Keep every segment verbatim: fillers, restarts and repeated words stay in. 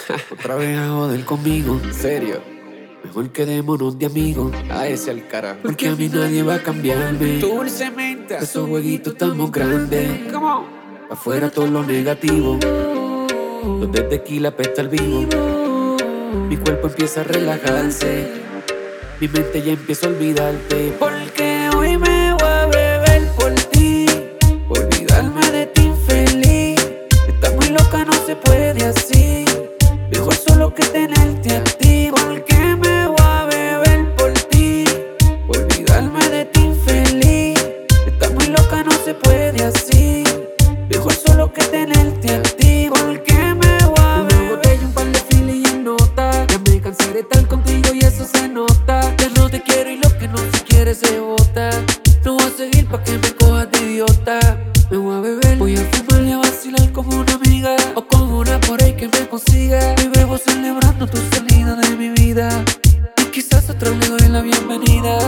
Otra vez a joder conmigo, En serio, mejor quedémonos de amigos. a ese al carajo. Porque a mí nadie va a cambiarme. Dulcemente. Esos jueguitos estamos grandes. Come on. Afuera todo lo negativo. Donde tequila pesta el vivo. Mi cuerpo empieza a relajarse. Mi mente ya empieza a olvidarte. Porque hoy me voy a beber por ti. Olvidarme de ti infeliz. Estás muy loca, no se puede así. Mejor solo que tenerte a ti. Porque me voy a beber por ti. Olvidarme de ti infeliz. Estás muy loca, no se puede así. Mejor solo que tenerte a ti. Porque me voy a beber. Una botella, un par de filis y en nota. Ya me cansé de estar contigo y eso se nota. Ya no te quiero y lo que no se quiere se bota. No voy a seguir pa' que me cojas de idiota. Me voy a beber, voy a fumar y a vacilar como una amiga. O con una por ahí que me consiga. Me bebo celebrando tu salida de mi vida. Y quizás otra le doy la bienvenida.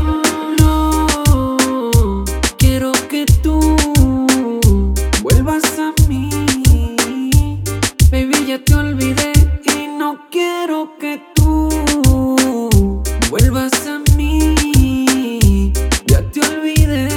No, quiero que tú vuelvas a mí. Baby, ya te olvidé y no quiero que tú vuelvas a mí. Ya te olvidé,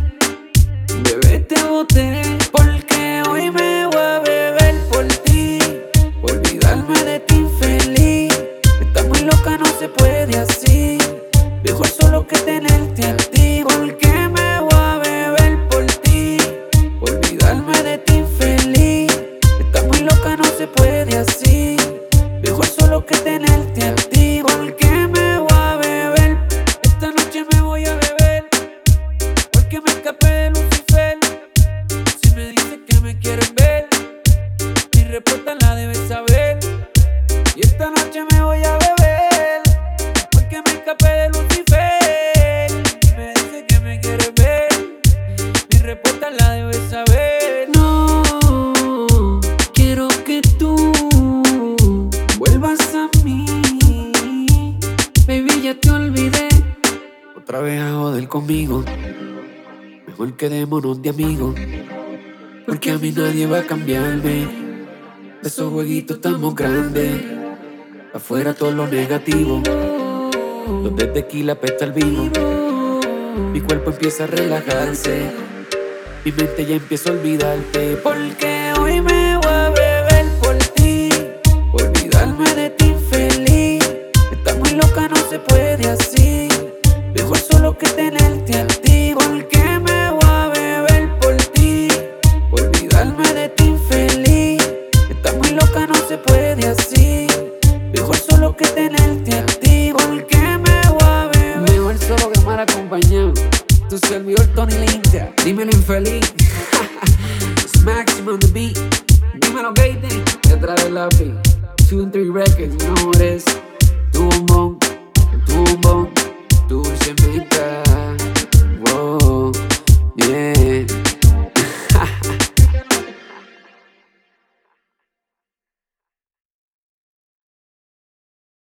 bebé, te boté. Porque hoy me voy a beber por ti. Olvidarme de ti infeliz. Estás muy loca, no se puede así. Mejor solo que tenerte a ti. Porque me voy a beber por ti. Olvidarme de ti infeliz. Estás muy loca, no se puede así. Mejor solo que tenerte a ti. Porque me voy a beber. Esta noche me voy a beber. Porque me escapé de Lucifer. Si me dices que me quieres ver, mi respuesta la debes saber. Y esta noche me voy a beber. Porque me escapé de Lucifer. Si me dices que me quieres ver, mi respuesta la debes saber. No, quiero que tú vuelvas a mí. Baby, ya te olvidé. Otra vez a joder conmigo. Mejor quedémonos de amigos. Porque a mí nadie va a cambiarme. De esos jueguitos estamos grandes. Afuera todo lo negativo. Donde tequila pesta el vivo. Mi cuerpo empieza a relajarse. Mi mente ya empieza a olvidarte. Porque hoy me voy a beber por ti. Olvidarme de ti infeliz. Estás muy loca, no se puede así. Mejor solo que tenerte a ti. Porque me voy a beber por ti. Olvidarme de ti infeliz. Estás muy loca, no se puede así. Mejor solo que tenerte a ti. Porque me voy a beber. Mejor solo que mal acompañado. Tu servidor Tony Linda. Dímelo infeliz. It's Maximum the beat. Dímelo Gaten. Detrás del lápiz. Two and three records, you know what it is. Tu bombón, tu bombón, dulcemente.